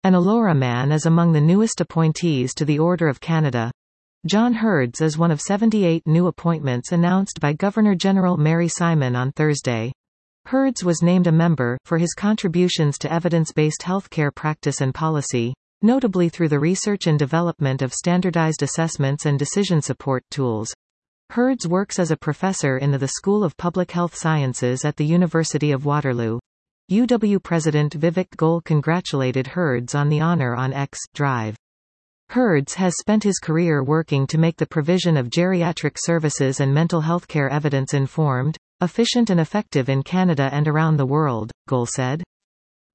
An Elora man is among the newest appointees to the Order of Canada. John Heards is one of 78 new appointments announced by Governor-General Mary Simon on Thursday. Heards was named a member, for his contributions to evidence-based healthcare practice and policy, notably through the research and development of standardized assessments and decision support tools. Heards works as a professor in the School of Public Health Sciences at the University of Waterloo. UW President Vivek Goel congratulated Heards on the honor on X Drive. Heards has spent his career working to make the provision of geriatric services and mental health care evidence-informed, efficient and effective in Canada and around the world, Goel said.